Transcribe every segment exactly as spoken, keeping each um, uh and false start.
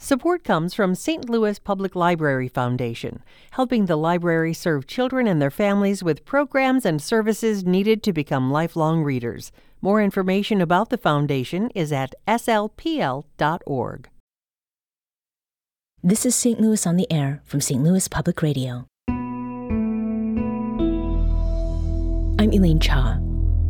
Support comes from Saint Louis Public Library Foundation, helping the library serve children and their families with programs and services needed to become lifelong readers. More information about the foundation is at s l p l dot org. This is Saint Louis on the Air from Saint Louis Public Radio. I'm Elaine Cha.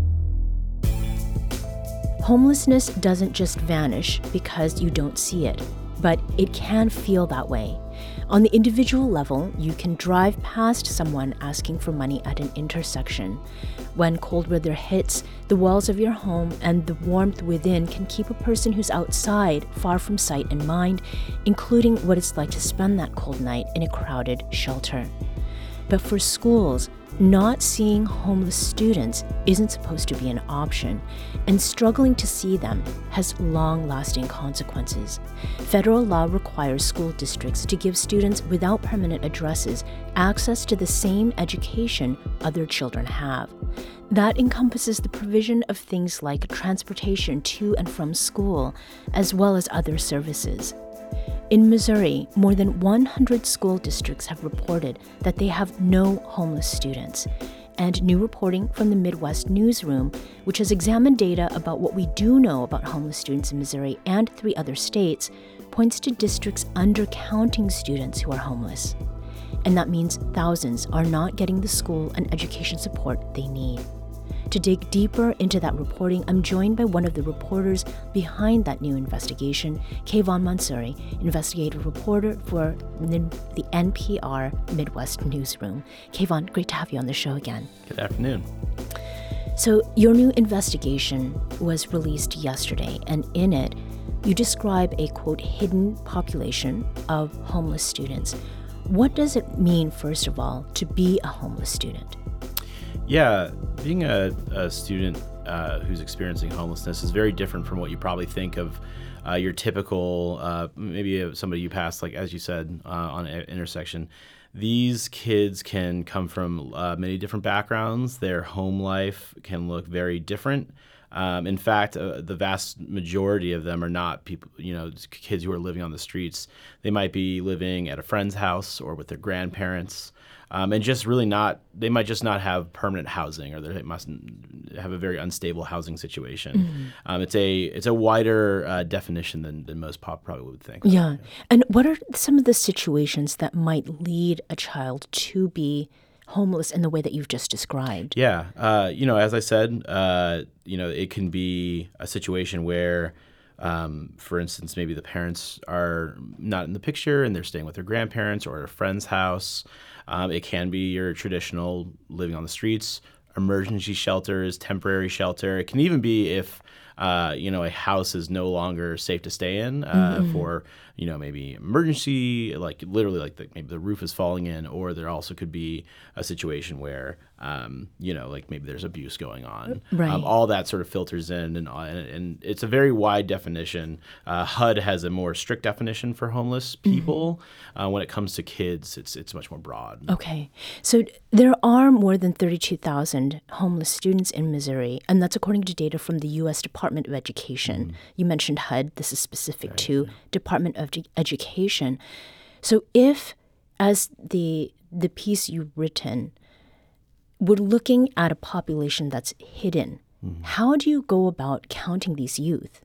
Homelessness doesn't just vanish because you don't see it, but it can feel that way. On the individual level, you can drive past someone asking for money at an intersection. When cold weather hits, the walls of your home and the warmth within can keep a person who's outside far from sight and mind, including what it's like to spend that cold night in a crowded shelter. But for schools, not seeing homeless students isn't supposed to be an option, and struggling to see them has long-lasting consequences. Federal law requires school districts to give students without permanent addresses access to the same education other children have. That encompasses the provision of things like transportation to and from school, as well as other services. In Missouri, more than one hundred school districts have reported that they have no homeless students. And new reporting from the Midwest Newsroom, which has examined data about what we do know about homeless students in Missouri and three other states, points to districts undercounting students who are homeless. And that means thousands are not getting the school and education support they need. To dig deeper into that reporting, I'm joined by one of the reporters behind that new investigation, Kayvon Mansouri, investigative reporter for the N P R Midwest Newsroom. Kayvon, great to have you on the show again. Good afternoon. So your new investigation was released yesterday, and in it, you describe a, quote, hidden population of homeless students. What does it mean, first of all, to be a homeless student? Yeah, being a, a student uh, who's experiencing homelessness is very different from what you probably think of uh, your typical, uh, maybe somebody you pass, like as you said, uh, on an intersection. These kids can come from uh, many different backgrounds. Their home life can look very different. Um, in fact, uh, the vast majority of them are not people, you know, kids who are living on the streets. They might be living at a friend's house or with their grandparents. Um, and just really not, they might just not have permanent housing, or they must have a very unstable housing situation. Mm-hmm. Um, it's a it's a wider uh, definition than, than most pop probably would think. Yeah. And what are some of the situations that might lead a child to be homeless in the way that you've just described? Yeah. Uh, you know, as I said, uh, you know, it can be a situation where, Um, for instance, maybe the parents are not in the picture and they're staying with their grandparents or at a friend's house. Um, it can be your traditional living on the streets, emergency shelters, temporary shelter. It can even be if, uh, you know, a house is no longer safe to stay in uh, mm-hmm. for, you know, maybe emergency, like literally like the, maybe the roof is falling in, or there also could be a situation where, um, you know, like maybe there's abuse going on. Right. Um, all that sort of filters in, and and, and it's a very wide definition. Uh, H U D has a more strict definition for homeless people. Mm-hmm. Uh, when it comes to kids, it's it's much more broad. Okay. So there are more than thirty-two thousand homeless students in Missouri, and that's according to data from the U S Department of Education. Mm-hmm. You mentioned H U D. This is specific right. to Department of Education. So if, as the the piece you've written, we're looking at a population that's hidden, mm-hmm. how do you go about counting these youth?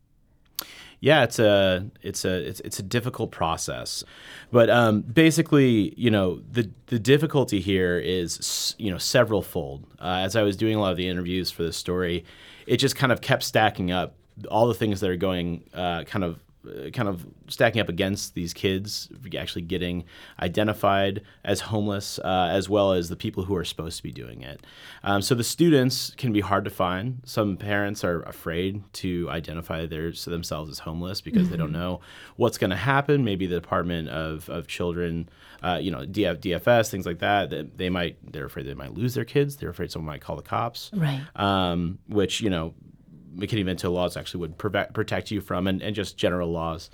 Yeah, it's a it's a it's it's a difficult process, but um, basically, you know, the the difficulty here is, you know, several fold. Uh, as I was doing a lot of the interviews for this story, it just kind of kept stacking up, all the things that are going uh, kind of. kind of stacking up against these kids actually getting identified as homeless, uh, as well as the people who are supposed to be doing it. Um, so the students can be hard to find. Some parents are afraid to identify their, themselves as homeless because mm-hmm. they don't know what's going to happen. Maybe the Department of, of Children, uh, you know, D F, D F S, things like that, that they might, they're afraid they might lose their kids. They're afraid someone might call the cops. Right. Um, which, you know, McKinney-Vento laws actually would prevent, protect you from, and, and just general laws.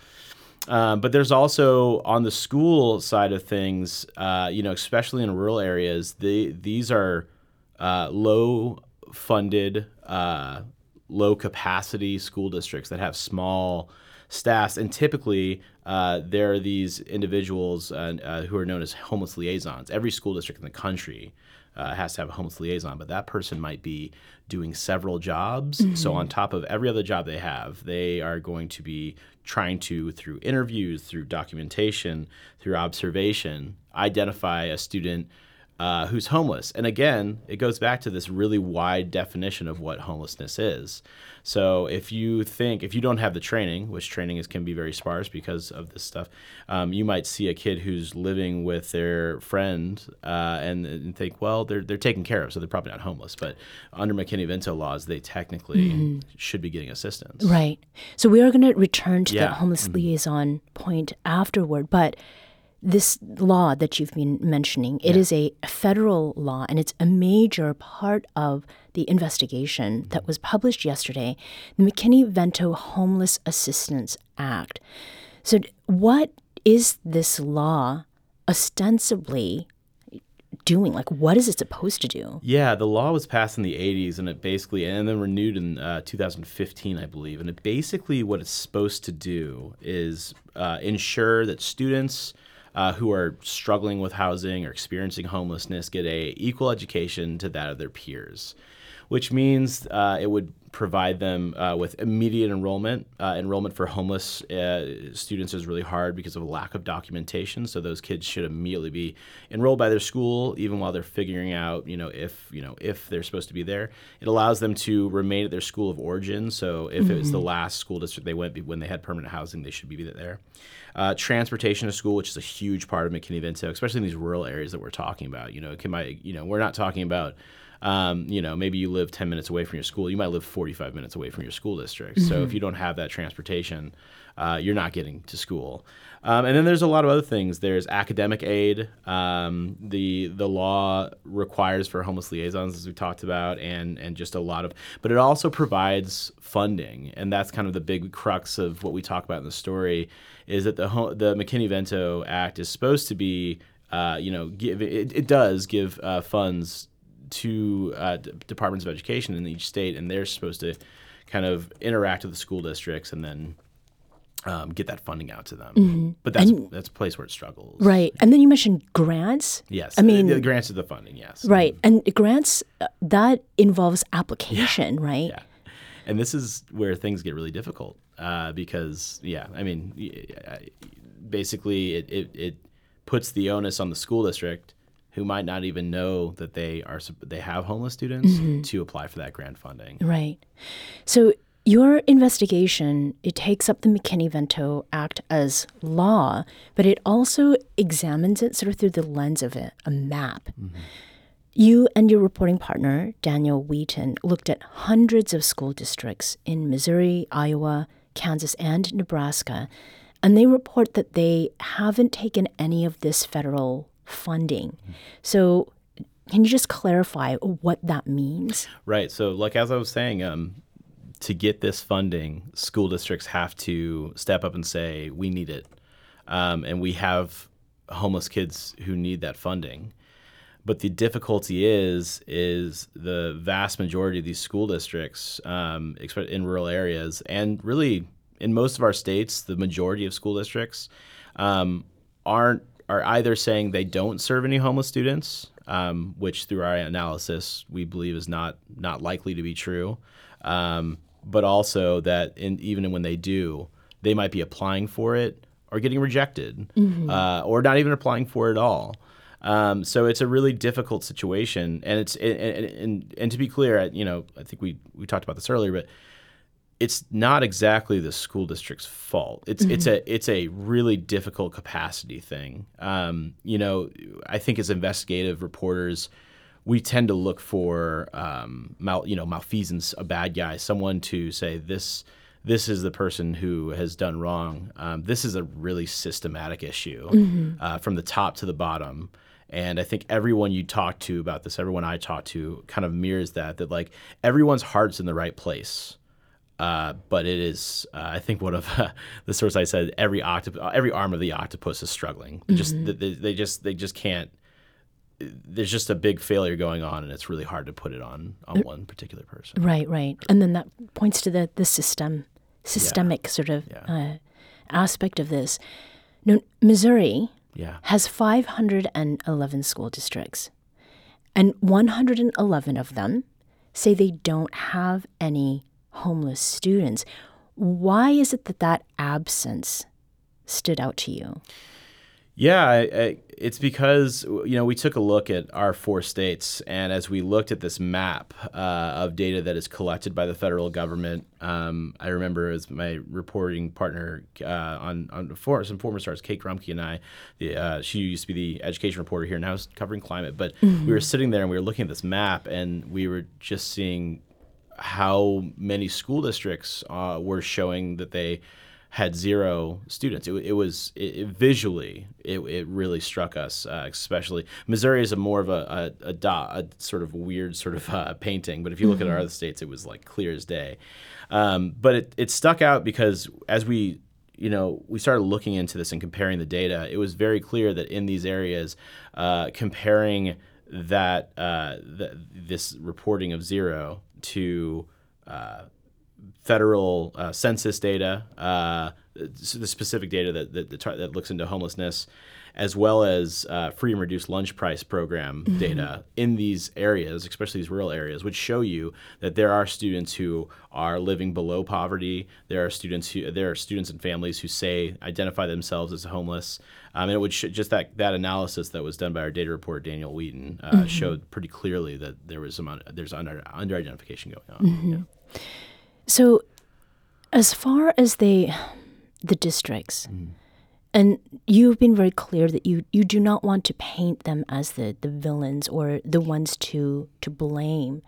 Um, but there's also, on the school side of things, uh, you know, especially in rural areas, the, these are uh, low-funded, uh, low-capacity school districts that have small staffs, and typically uh, there are these individuals uh, uh, who are known as homeless liaisons. Every school district in the country uh, has to have a homeless liaison, but that person might be doing several jobs. Mm-hmm. So on top of every other job they have, they are going to be trying to, through interviews, through documentation, through observation, identify a student uh, who's homeless. And again, it goes back to this really wide definition of what homelessness is. So if you think, if you don't have the training, which training is can be very sparse because of this stuff, um, you might see a kid who's living with their friend uh, and, and think, well, they're they're taken care of, so they're probably not homeless. But under McKinney-Vento laws, they technically mm-hmm. should be getting assistance. Right. So we are going to return to yeah. the homeless mm-hmm. liaison point afterward, but this law that you've been mentioning, it yeah. is a federal law, and it's a major part of the investigation that was published yesterday, the McKinney-Vento Homeless Assistance Act. So what is this law ostensibly doing? Like, what is it supposed to do? Yeah, the law was passed in the eighties, and it basically, and then renewed in uh, two thousand fifteen, I believe. And it basically, what it's supposed to do is uh, ensure that students Uh, who are struggling with housing or experiencing homelessness get a equal education to that of their peers, which means uh, it would provide them uh, with immediate enrollment. Uh, enrollment for homeless uh, students is really hard because of a lack of documentation. So those kids should immediately be enrolled by their school, even while they're figuring out, you know, if you know if they're supposed to be there. It allows them to remain at their school of origin. So if mm-hmm. it was the last school district they went when they had permanent housing, they should be there. Uh, transportation to school, which is a huge part of McKinney-Vento, especially in these rural areas that we're talking about. You know, it can, you know, we're not talking about, um, you know, maybe you live ten minutes away from your school. You might live forty-five minutes away from your school district. Mm-hmm. So if you don't have that transportation, uh, you're not getting to school. Um, and then there's a lot of other things. There's academic aid. Um, the the law requires for homeless liaisons, as we talked about, and and just a lot of, but it also provides funding, and that's kind of the big crux of what we talk about in the story, is that the the McKinney-Vento Act is supposed to be, uh, you know, give it, it does give uh, funds to uh, d- departments of education in each state, and they're supposed to kind of interact with the school districts and then um, get that funding out to them. Mm-hmm. But that's and, that's a place where it struggles. Right. And then you mentioned grants. Yes. I mean, the, the grants are the funding, yes. Right. And grants, uh, that involves application, yeah. right? Yeah. And this is where things get really difficult uh, because, yeah, I mean, basically it, it, it puts the onus on the school district, who might not even know that they are they have homeless students, mm-hmm. to apply for that grant funding. Right. So your investigation, it takes up the McKinney-Vento Act as law, but it also examines it sort of through the lens of a, a map. Mm-hmm. You and your reporting partner, Daniel Wheaton, looked at hundreds of school districts in Missouri, Iowa, Kansas, and Nebraska, and they report that they haven't taken any of this federal funding. Mm-hmm. So can you just clarify what that means? Right. So like as I was saying, um, to get this funding, school districts have to step up and say, we need it. Um, and we have homeless kids who need that funding. But the difficulty is, is the vast majority of these school districts um, in rural areas, and really in most of our states, the majority of school districts um, aren't are either saying they don't serve any homeless students, um, which through our analysis we believe is not not likely to be true, um, but also that in, even when they do, they might be applying for it or getting rejected, mm-hmm. uh, or not even applying for it at all. Um, so it's a really difficult situation, and it's and, and, and to be clear, you know, I think we, we talked about this earlier, but it's not exactly the school district's fault. It's mm-hmm. it's a it's a really difficult capacity thing. Um, you know, I think as investigative reporters, we tend to look for um, mal, you know malfeasance, a bad guy, someone to say this. This is the person who has done wrong. Um, this is a really systematic issue, mm-hmm. uh, from the top to the bottom. And I think everyone you talk to about this, everyone I talk to, kind of mirrors that, that like everyone's heart's in the right place. Uh, but it is, uh, I think one of uh, the source I said, every octop- every arm of the octopus is struggling. Mm-hmm. Just they, they just they just can't. There's just a big failure going on, and it's really hard to put it on on one particular person. Right, right. And then that points to the the system systemic yeah. sort of yeah. uh, aspect of this. Now, Missouri yeah. has five hundred eleven school districts, and one hundred eleven of them say they don't have any homeless students. Why is it that that absence stood out to you? Yeah, I, I, it's because, you know, we took a look at our four states, and as we looked at this map uh, of data that is collected by the federal government, um, I remember as my reporting partner uh, on, on for, some former stars, Kate Grumke and I, the, uh, she used to be the education reporter here, now is covering climate, but mm-hmm. we were sitting there and we were looking at this map, and we were just seeing how many school districts uh, were showing that they had zero students. It, it was it, it visually, it, it really struck us, uh, especially. Missouri is a more of a, a, a, dot, a sort of weird sort of uh, painting, but if you look mm-hmm. at our other states, it was like clear as day. Um, but it, it stuck out because as we, you know, we started looking into this and comparing the data, it was very clear that in these areas, uh, comparing that uh, the, this reporting of zero to uh, federal uh, census data, uh, the specific data that, that that looks into homelessness, as well as uh, free and reduced lunch price program mm-hmm. data in these areas, especially these rural areas, which show you that there are students who are living below poverty. There are students who there are students and families who say identify themselves as homeless. Um, and it would sh- just that that analysis that was done by our data reporter Daniel Wheaton uh, mm-hmm. showed pretty clearly that there was some un- there's under under identification going on. Mm-hmm. Yeah. So, as far as the the districts, mm. and you've been very clear that you, you do not want to paint them as the, the villains or the ones to to blame.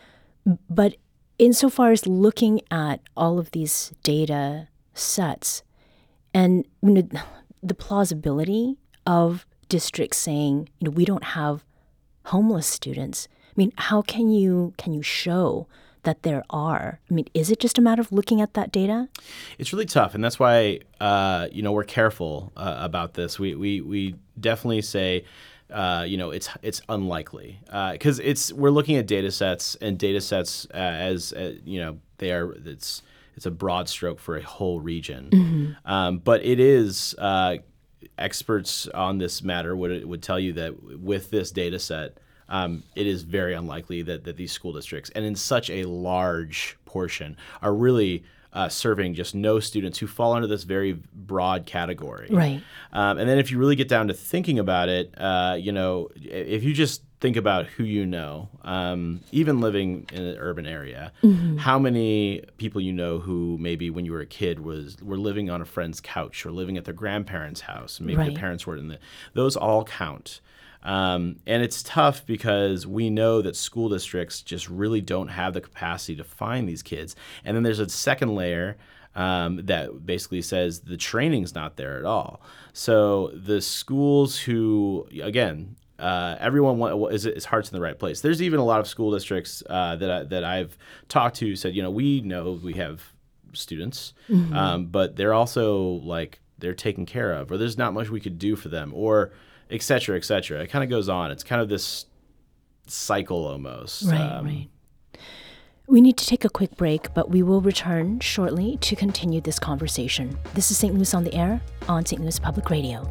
But insofar as looking at all of these data sets and you know, the plausibility of districts saying, you know, we don't have homeless students. I mean, how can you can you show that there are? I mean, is it just a matter of looking at that data? It's really tough, and that's why uh, you know we're careful uh, about this. We we we definitely say uh, you know it's it's unlikely because uh, it's we're looking at data sets and data sets uh, as uh, you know they are it's it's a broad stroke for a whole region, mm-hmm. um, but it is uh, experts on this matter would would tell you that with this data set. Um, it is very unlikely that, that these school districts, and in such a large portion, are really uh, serving just no students who fall under this very broad category. Right. Um, and then if you really get down to thinking about it, uh, you know, if you just think about who you know, um, even living in an urban area, mm-hmm. how many people you know who maybe when you were a kid was were living on a friend's couch or living at their grandparents' house, maybe right. the parents were in the, those all count. Um, and it's tough because we know that school districts just really don't have the capacity to find these kids. And then there's a second layer um, that basically says the training's not there at all. So the schools who, again, uh, everyone want, is is heart's in the right place. There's even a lot of school districts uh, that I, that I've talked to said, you know, we know we have students, mm-hmm. um, but they're also like they're taken care of, or there's not much we could do for them, or et cetera, et cetera. It kind of goes on. It's kind of this cycle almost. Right, um, right. We need to take a quick break, but we will return shortly to continue this conversation. This is Saint Louis on the Air on Saint Louis Public Radio.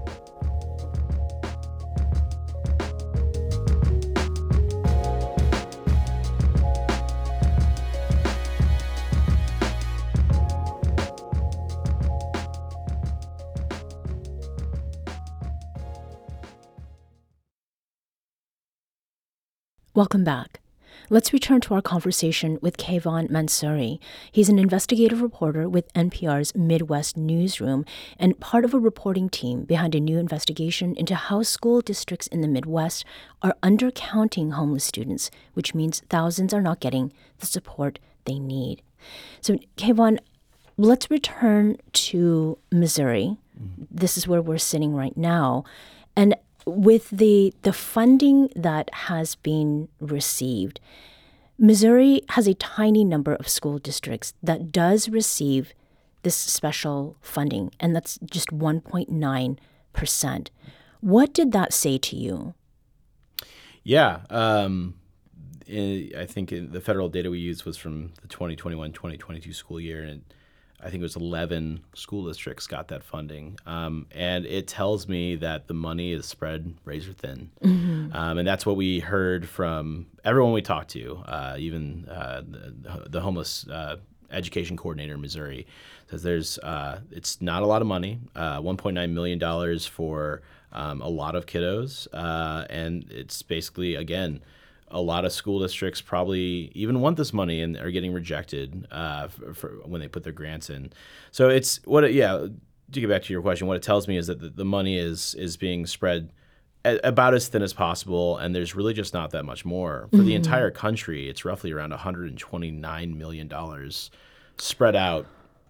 Welcome back. Let's return to our conversation with Keyvan Mansouri. He's an investigative reporter with N P R's Midwest Newsroom and part of a reporting team behind a new investigation into how school districts in the Midwest are undercounting homeless students, which means thousands are not getting the support they need. So, Keyvan, let's return to Missouri. Mm-hmm. This is where we're sitting right now. And with the the funding that has been received, Missouri has a tiny number of school districts that does receive this special funding, and that's just one point nine percent. What did that say to you? Yeah, um, I think the federal data we used was from the twenty twenty-one twenty twenty-two school year, and I think it was eleven school districts got that funding. Um, and it tells me that the money is spread razor thin. Mm-hmm. Um, and that's what we heard from everyone we talked to, uh, even uh, the, the homeless uh, education coordinator in Missouri. Says there's, uh, it's not a lot of money, uh, one point nine million dollars for um, a lot of kiddos. Uh, and it's basically, again, a lot of school districts probably even want this money and are getting rejected uh, for, for when they put their grants in. So it's what, it, yeah, to get back to your question, what it tells me is that the, the money is is being spread a, about as thin as possible, and there's really just not that much more. For mm-hmm. the entire country, it's roughly around one hundred twenty-nine million dollars spread out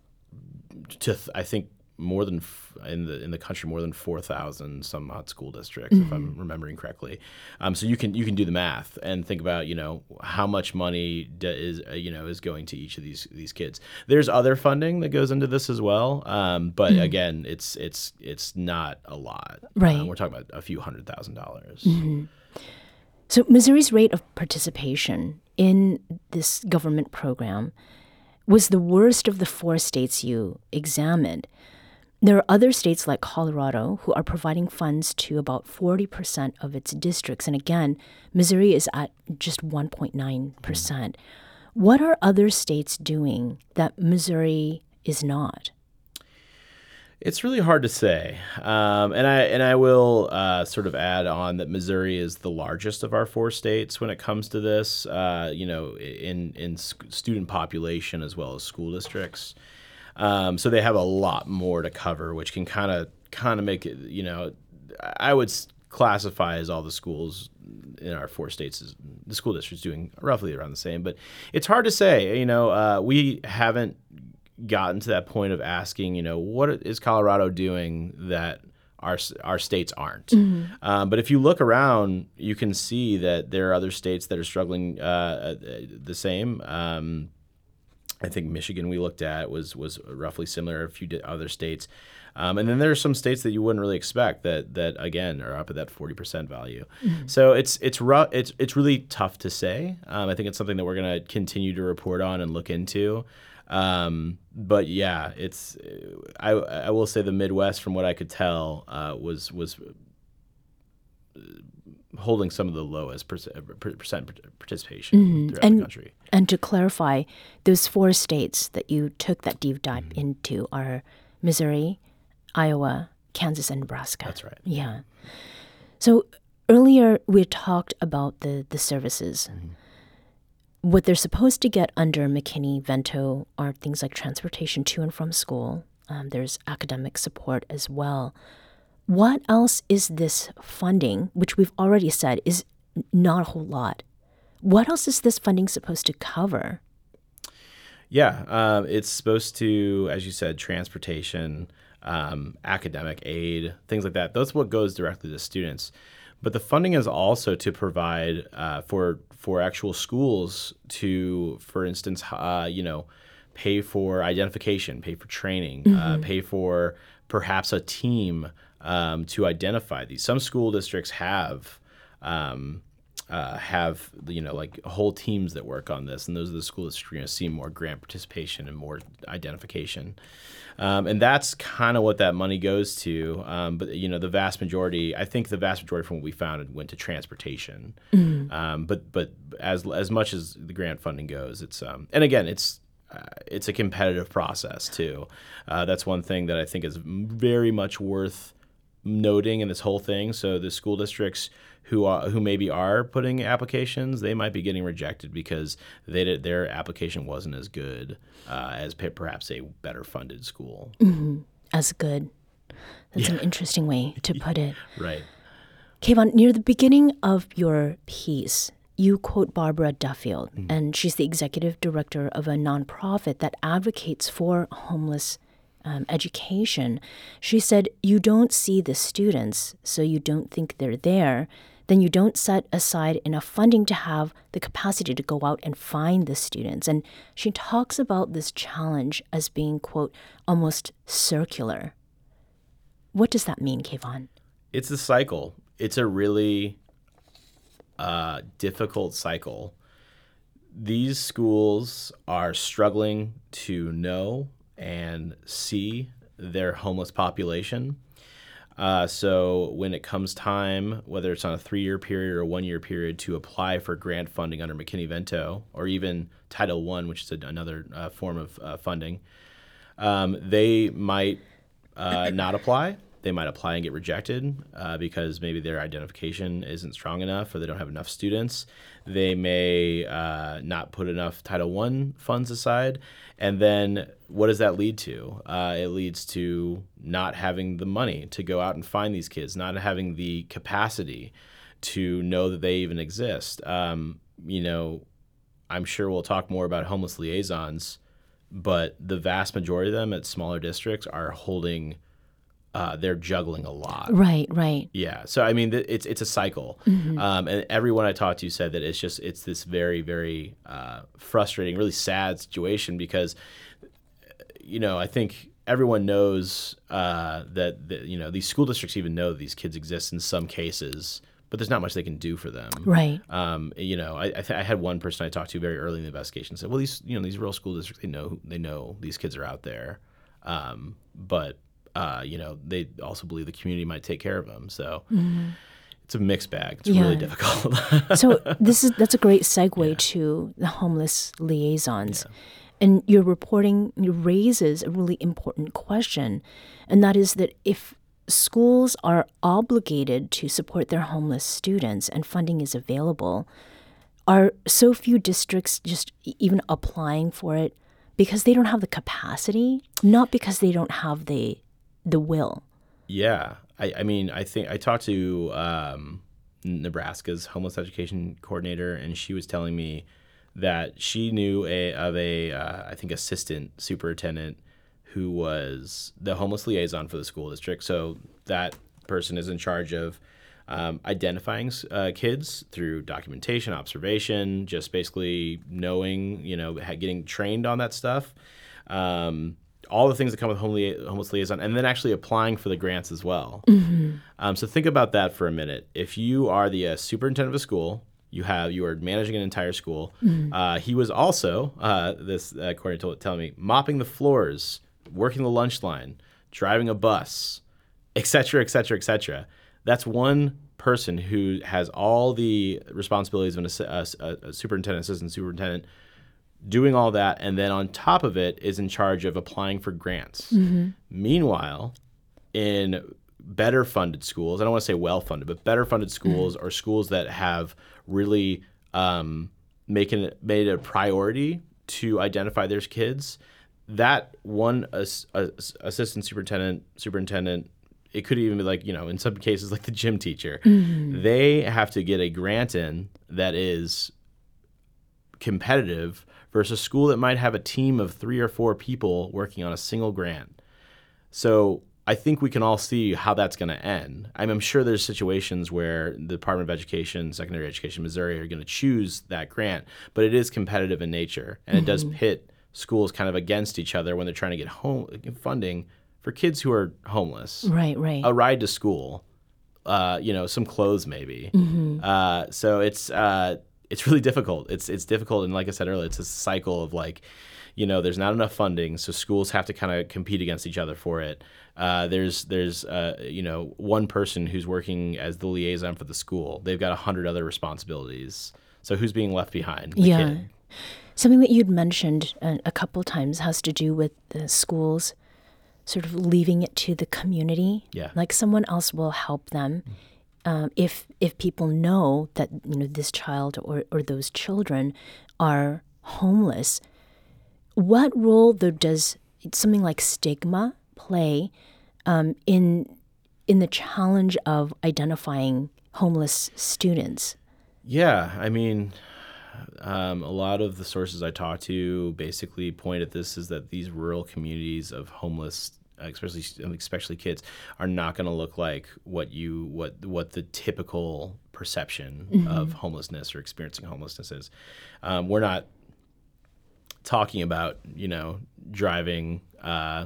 to, I think, more than in the in the country, more than four thousand some odd school districts, mm-hmm. if I'm remembering correctly. Um, so you can you can do the math and think about, you know, how much money d- is uh, you know is going to each of these these kids. There's other funding that goes into this as well, um, but mm-hmm. again, it's it's it's not a lot. Right, um, we're talking about a few hundred thousand dollars. Mm-hmm. So Missouri's rate of participation in this government program was the worst of the four states you examined. There are other states like Colorado who are providing funds to about forty percent of its districts. And again, Missouri is at just one point nine percent. Mm-hmm. What are other states doing that Missouri is not? It's really hard to say. Um, and I and I will uh, sort of add on that Missouri is the largest of our four states when it comes to this, uh, you know, in, in student population as well as school districts. Um, so they have a lot more to cover, which can kind of kind of make it, you know, I would classify as all the schools in our four states as the school districts doing roughly around the same. But it's hard to say. You know, uh, we haven't gotten to that point of asking, you know, what is Colorado doing that our our states aren't? Mm-hmm. Um, but if you look around, you can see that there are other states that are struggling uh, the same. Um, I think Michigan we looked at was was roughly similar. A few other states, um, and then there are some states that you wouldn't really expect that that again are up at that forty percent value. Mm-hmm. So it's it's rough. It's it's really tough to say. Um, I think it's something that we're going to continue to report on and look into. Um, but yeah, it's I I will say the Midwest, from what I could tell, uh, was was holding some of the lowest percent, percent participation mm-hmm. throughout and, the country. And to clarify, those four states that you took that deep dive mm-hmm. into are Missouri, Iowa, Kansas, and Nebraska. That's right. Yeah. So earlier we talked about the, the services. Mm-hmm. What they're supposed to get under McKinney-Vento are things like transportation to and from school. Um, there's academic support as well. What else is this funding, which we've already said is not a whole lot? What else is this funding supposed to cover? Yeah, uh, it's supposed to, as you said, transportation, um, academic aid, things like that. That's what goes directly to students. But the funding is also to provide uh, for for actual schools to, for instance, uh, you know, pay for identification, pay for training, mm-hmm. uh, pay for perhaps a team um, to identify these. Some school districts have um, uh, have you know like whole teams that work on this, and those are the schools that are going to see more grant participation and more identification. Um, and that's kind of what that money goes to. Um, but, you know, the vast majority, I think the vast majority from what we found went to transportation. Mm-hmm. Um, but but as as much as the grant funding goes, it's um, and again, it's uh, it's a competitive process, too. Uh, that's one thing that I think is very much worth noting in this whole thing. So the school districts who are, who maybe are putting applications, they might be getting rejected because they did, their application wasn't as good uh, as perhaps a better funded school. Mm-hmm. As good. That's yeah. an interesting way to put it. Right. Kayvon, near the beginning of your piece, you quote Barbara Duffield, mm-hmm. and she's the executive director of a nonprofit that advocates for homeless Um, education. She said, you don't see the students, so you don't think they're there. Then you don't set aside enough funding to have the capacity to go out and find the students. And she talks about this challenge as being, quote, almost circular. What does that mean, Kayvon? It's a cycle. It's a really uh, difficult cycle. These schools are struggling to know and see their homeless population. Uh, so when it comes time, whether it's on a three-year period or a one-year period, to apply for grant funding under McKinney-Vento or even Title One, which is a, another uh, form of uh, funding, um, they might uh, not apply. They might apply and get rejected uh, because maybe their identification isn't strong enough or they don't have enough students. They may uh, not put enough Title One funds aside. And then what does that lead to? Uh, it leads to not having the money to go out and find these kids, not having the capacity to know that they even exist. Um, you know, I'm sure we'll talk more about homeless liaisons, but the vast majority of them at smaller districts are holding Uh, they're juggling a lot. Right, right. Yeah. So, I mean, th- it's it's a cycle. Mm-hmm. Um, and everyone I talked to said that it's just, it's this very, very uh, frustrating, really sad situation because, you know, I think everyone knows uh, that, that, you know, these school districts even know that these kids exist in some cases, but there's not much they can do for them. Right. Um, you know, I I, th- I had one person I talked to very early in the investigation said, well, these, you know, these rural school districts, they know, they know these kids are out there. Um, but Uh, you know, they also believe the community might take care of them. So mm-hmm. it's a mixed bag. It's yeah. really difficult. So this is that's a great segue yeah. to the homeless liaisons. Yeah. And your reporting raises a really important question, and that is that if schools are obligated to support their homeless students and funding is available, are so few districts just even applying for it because they don't have the capacity, not because they don't have the the will? Yeah. I, I mean, I think I talked to um, Nebraska's homeless education coordinator, and she was telling me that she knew a, of a, uh, I think, assistant superintendent who was the homeless liaison for the school district. So that person is in charge of um, identifying uh, kids through documentation, observation, just basically knowing, you know, getting trained on that stuff. Um, all the things that come with homeless liaison, and then actually applying for the grants as well. Mm-hmm. Um, so think about that for a minute. If you are the uh, superintendent of a school, you have you are managing an entire school. Mm-hmm. Uh, he was also, uh, this uh, coordinator told, telling me, mopping the floors, working the lunch line, driving a bus, et cetera, et cetera, et cetera. That's one person who has all the responsibilities of an, a, a superintendent, assistant superintendent, doing all that, and then on top of it is in charge of applying for grants. Mm-hmm. Meanwhile, in better funded schools, I don't want to say well funded, but better funded schools mm-hmm. or schools that have really um, making it, made it a priority to identify their kids, that one as, as, assistant superintendent, superintendent, it could even be like, you know, in some cases like the gym teacher, mm-hmm. they have to get a grant in that is competitive versus a school that might have a team of three or four people working on a single grant. So I think we can all see how that's going to end. I mean, I'm sure there's situations where the Department of Education, Secondary Education, Missouri are going to choose that grant, but it is competitive in nature, and mm-hmm. it does pit schools kind of against each other when they're trying to get home funding for kids who are homeless. Right, right. A ride to school, uh, you know, some clothes maybe. Mm-hmm. Uh, so it's uh, it's really difficult. It's it's difficult, and like I said earlier, it's a cycle of like, you know, there's not enough funding, so schools have to kind of compete against each other for it. Uh, there's there's uh, you know, one person who's working as the liaison for the school. They've got a hundred other responsibilities. So who's being left behind? The yeah. kid. Something that you'd mentioned a, a couple times has to do with the schools sort of leaving it to the community. Yeah. Like someone else will help them. Um, if if people know that, you know, this child or, or those children are homeless, what role though does something like stigma play um, in in the challenge of identifying homeless students? Yeah, I mean, um, a lot of the sources I talk to basically point at this is that these rural communities of homeless, especially especially kids, are not going to look like what you what what the typical perception mm-hmm. of homelessness or experiencing homelessness is. Um, we're not talking about, you know, driving uh,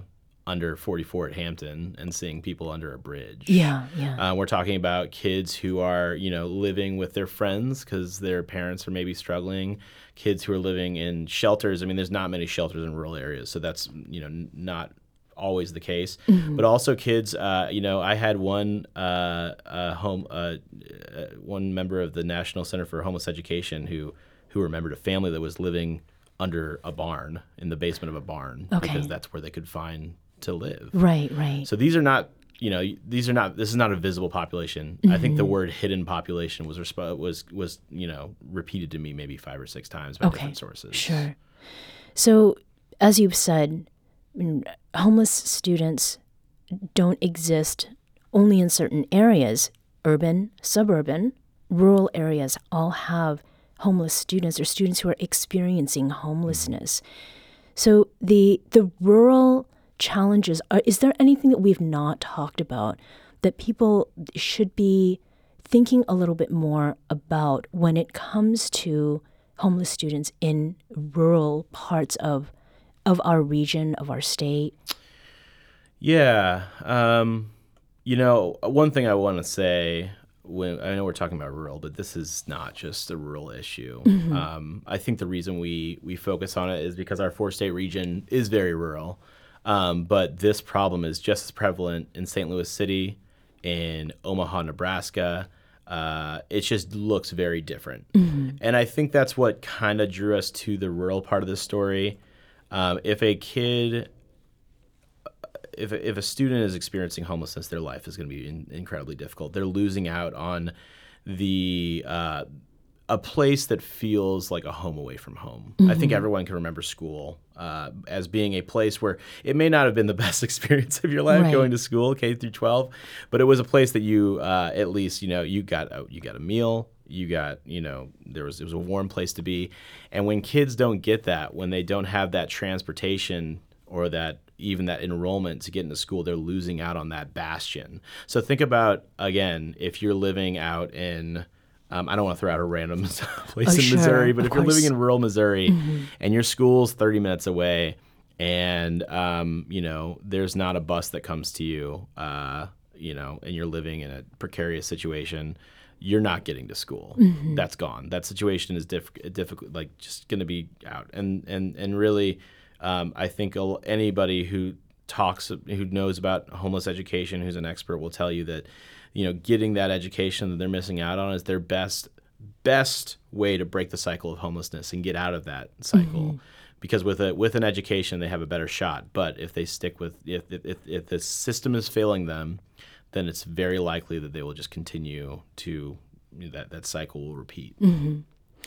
under forty-four at Hampton and seeing people under a bridge. Yeah, yeah. Uh, we're talking about kids who are, you know, living with their friends because their parents are maybe struggling. Kids who are living in shelters. I mean, there's not many shelters in rural areas, so that's, you know, n- not always the case. Mm-hmm. But also kids, uh, you know, I had one uh, uh, home, uh, uh, one member of the National Center for Homeless Education who who remembered a family that was living under a barn, in the basement of a barn, okay. because that's where they could find to live. Right, right. So these are not, you know, these are not, this is not a visible population. Mm-hmm. I think the word hidden population was, resp- was, was, you know, repeated to me maybe five or six times by okay. different sources. Sure. So as you've said, homeless students don't exist only in certain areas. Urban, suburban, rural areas all have homeless students or students who are experiencing homelessness. So the the rural challenges, are, is there anything that we've not talked about that people should be thinking a little bit more about when it comes to homeless students in rural parts of of our region, of our state? Yeah. Um, you know, one thing I want to say, when I know we're talking about rural, but this is not just a rural issue. Mm-hmm. Um, I think the reason we, we focus on it is because our four-state region is very rural. Um, but this problem is just as prevalent in Saint Louis City, in Omaha, Nebraska. Uh, it just looks very different. Mm-hmm. And I think that's what kind of drew us to the rural part of the story. Um, if a kid, if if a student is experiencing homelessness, their life is going to be in, incredibly difficult. They're losing out on the uh, a place that feels like a home away from home. Mm-hmm. I think everyone can remember school uh, as being a place where it may not have been the best experience of your life right. going to school, K through twelve, but it was a place that you uh, at least you know you got a, you got a meal. You got, you know, there was it was a warm place to be. And when kids don't get that, when they don't have that transportation or that even that enrollment to get into school, they're losing out on that bastion. So think about, again, if you're living out in, um, I don't want to throw out a random place oh, in sure, Missouri, but if course. you're living in rural Missouri mm-hmm. and your school's thirty minutes away and, um, you know, there's not a bus that comes to you, uh, you know, and you're living in a precarious situation, you're not getting to school. Mm-hmm. That's gone. That situation is diff- difficult, like just going to be out. And and and really, um, I think anybody who talks, who knows about homeless education, who's an expert, will tell you that, you know, getting that education that they're missing out on is their best best way to break the cycle of homelessness and get out of that cycle. Mm-hmm. Because with a with an education, they have a better shot. But if they stick with if if if the system is failing them, then it's very likely that they will just continue to, you know, that, that cycle will repeat. Mm-hmm.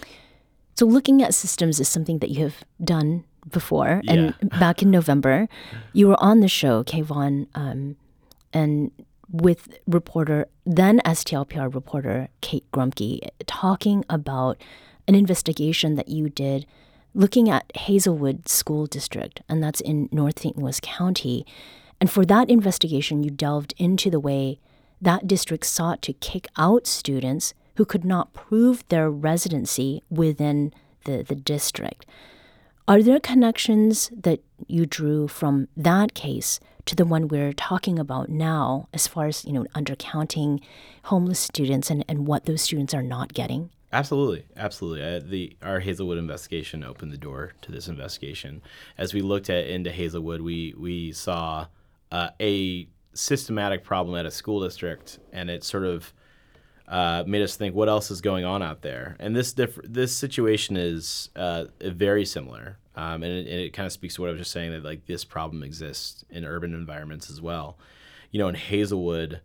So looking at systems is something that you have done before. Yeah. And back in November, you were on the show, Kayvon, um, and with reporter, then S T L P R reporter Kate Grumke, talking about an investigation that you did looking at Hazelwood School District, and that's in North Saint Louis County. And for that investigation, you delved into the way that district sought to kick out students who could not prove their residency within the, the district. Are there connections that you drew from that case to the one we're talking about now, as far as, you know, undercounting homeless students and, and what those students are not getting? Absolutely, absolutely. Uh, the our Hazelwood investigation opened the door to this investigation. As we looked at into Hazelwood, we we saw uh, a systematic problem at a school district, and it sort of uh, made us think, what else is going on out there? And this diff- this situation is uh, very similar, um, and it, and it kind of speaks to what I was just saying, that like this problem exists in urban environments as well. You know, in Hazelwood,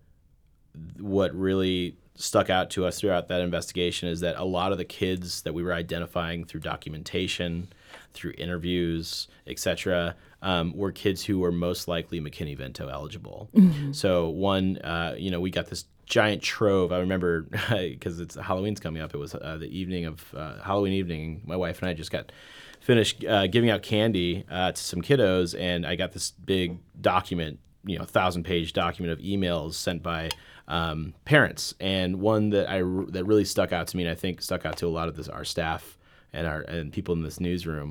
what really stuck out to us throughout that investigation is that a lot of the kids that we were identifying through documentation, through interviews, et cetera, um, were kids who were most likely McKinney-Vento eligible. Mm-hmm. So one, uh, you know, we got this giant trove. I remember because it's Halloween's coming up. It was uh, the evening of uh, Halloween evening. My wife and I just got finished uh, giving out candy uh, to some kiddos, and I got this big document, you know, thousand-page document of emails sent by um, parents, and one that I that really stuck out to me, and I think stuck out to a lot of this our staff and our and people in this newsroom,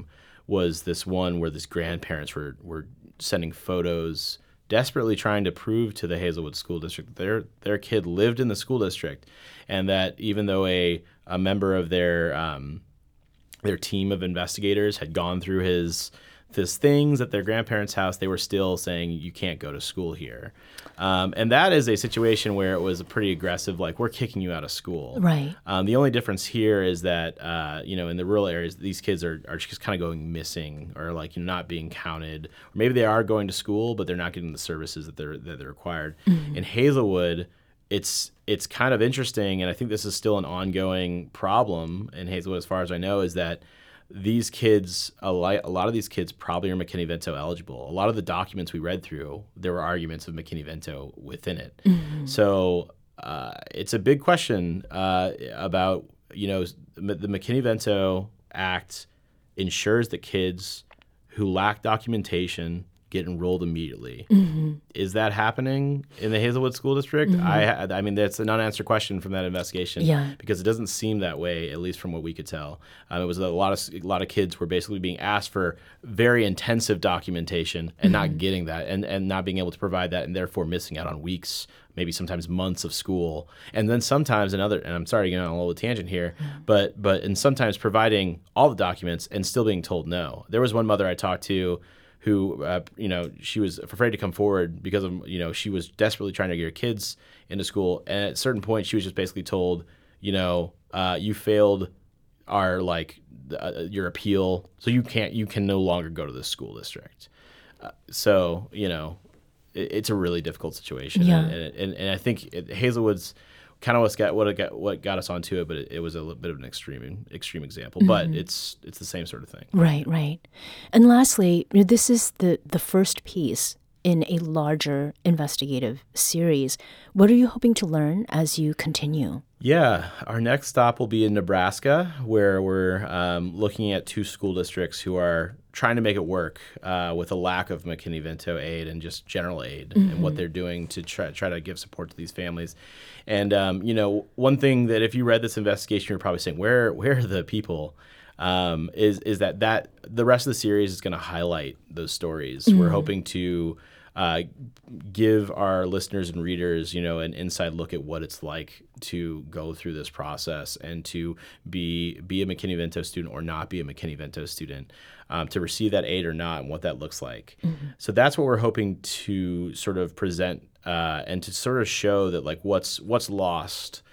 was this one where these grandparents were were sending photos, desperately trying to prove to the Hazelwood School District that their their kid lived in the school district, and that even though a a member of their um, their team of investigators had gone through his his things at their grandparents' house, they were still saying you can't go to school here, um, and that is a situation where it was a pretty aggressive, like we're kicking you out of school. Right. Um, the only difference here is that uh, you know in the rural areas these kids are, are just kind of going missing or like you know, not being counted, or maybe they are going to school but they're not getting the services that they're that they're required. Mm-hmm. In Hazelwood, it's it's kind of interesting, and I think this is still an ongoing problem in Hazelwood as far as I know, is that these kids, a lot, a lot of these kids probably are McKinney-Vento eligible. A lot of the documents we read through, there were arguments of McKinney-Vento within it. Mm-hmm. So uh, it's a big question uh, about, you know, the McKinney-Vento Act ensures that kids who lack documentation get enrolled immediately. Mm-hmm. Is that happening in the Hazelwood School District? Mm-hmm. I I mean, that's an unanswered question from that investigation, yeah. because it doesn't seem that way, at least from what we could tell. Um, it was a lot of a lot of kids were basically being asked for very intensive documentation and mm-hmm. not getting that, and, and not being able to provide that, and therefore missing out on weeks, maybe sometimes months of school. And then sometimes another, and I'm sorry to get on a little tangent here, mm-hmm. but but and sometimes providing all the documents and still being told no. There was one mother I talked to who, uh, you know, she was afraid to come forward because of, you know, she was desperately trying to get her kids into school. And at a certain point, she was just basically told, you know, uh, you failed our, like, uh, your appeal, so you can't, you can no longer go to this school district. Uh, so, you know, it, it's a really difficult situation. Yeah. And, and, and I think it, Hazelwood's kind of what's got what got what got us onto it, but it, it was a little bit of an extreme extreme example. Mm-hmm. But it's it's the same sort of thing. Right, right. And lastly, this is the the first piece in a larger investigative series. What are you hoping to learn as you continue? Yeah, our next stop will be in Nebraska, where we're um, looking at two school districts who are trying to make it work uh, with a lack of McKinney-Vento aid and just general aid, mm-hmm. and what they're doing to try try to give support to these families. And um, you know, one thing that if you read this investigation, you're probably saying, where where are the people? Um, is is that that the rest of the series is going to highlight those stories. Mm-hmm. We're hoping to uh, give our listeners and readers, you know, an inside look at what it's like to go through this process and to be be a McKinney-Vento student or not be a McKinney-Vento student, um, to receive that aid or not, and what that looks like. Mm-hmm. So that's what we're hoping to sort of present uh, and to sort of show that, like, what's what's lost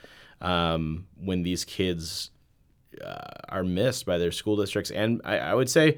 um, when these kids uh, are missed by their school districts. And I, I would say,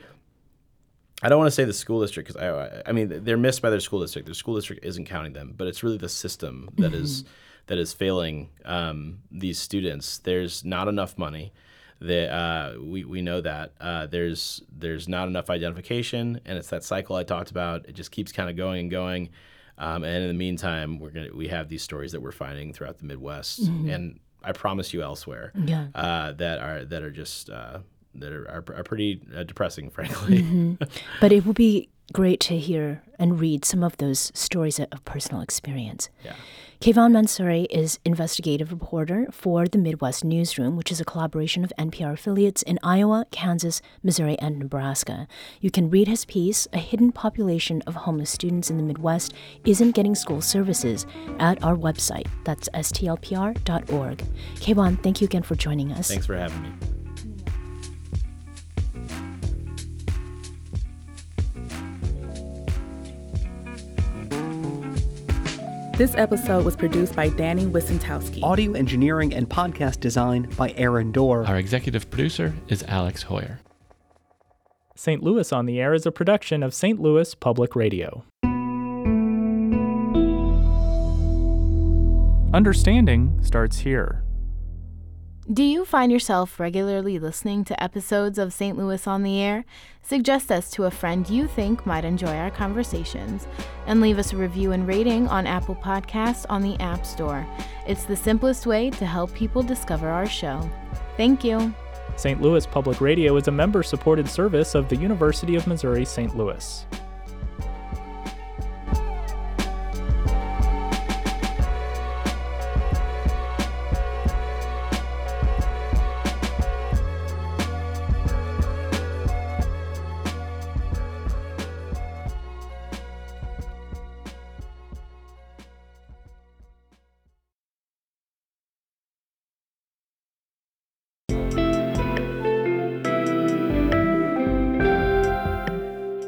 I don't want to say the school district, because I, I mean, they're missed by their school district. Their school district isn't counting them, but it's really the system that mm-hmm. is that is failing um, these students. There's not enough money. That uh, we we know that uh, there's there's not enough identification, and it's that cycle I talked about. It just keeps kind of going and going, um, and in the meantime, we're gonna we have these stories that we're finding throughout the Midwest, mm-hmm. and I promise you elsewhere, yeah. uh, that are that are just. Uh, that are, are, are pretty uh, depressing, frankly. Mm-hmm. But it will be great to hear and read some of those stories of personal experience. Yeah. Kayvon Mansouri is investigative reporter for the Midwest Newsroom, which is a collaboration of N P R affiliates in Iowa, Kansas, Missouri, and Nebraska. You can read his piece, A Hidden Population of Homeless Students in the Midwest Isn't Getting School Services, at our website. That's S T L P R dot org. Kayvon, thank you again for joining us. Thanks for having me. This episode was produced by Danny Wissentowski. Audio engineering and podcast design by Aaron Dorr. Our executive producer is Alex Hoyer. Saint Louis on the Air is a production of Saint Louis Public Radio. Understanding starts here. Do you find yourself regularly listening to episodes of Saint Louis on the Air? Suggest us to a friend you think might enjoy our conversations, and leave us a review and rating on Apple Podcasts on the App Store. It's the simplest way to help people discover our show. Thank you. Saint Louis Public Radio is a member-supported service of the University of Missouri Saint Louis.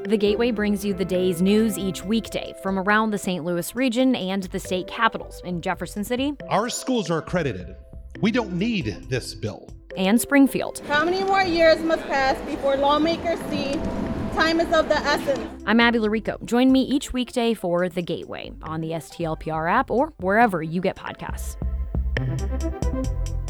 The Gateway brings you the day's news each weekday from around the Saint Louis region and the state capitals in Jefferson City. Our schools are accredited. We don't need this bill. And Springfield. How many more years must pass before lawmakers see time is of the essence? I'm Abby Larico. Join me each weekday for The Gateway on the S T L P R app or wherever you get podcasts.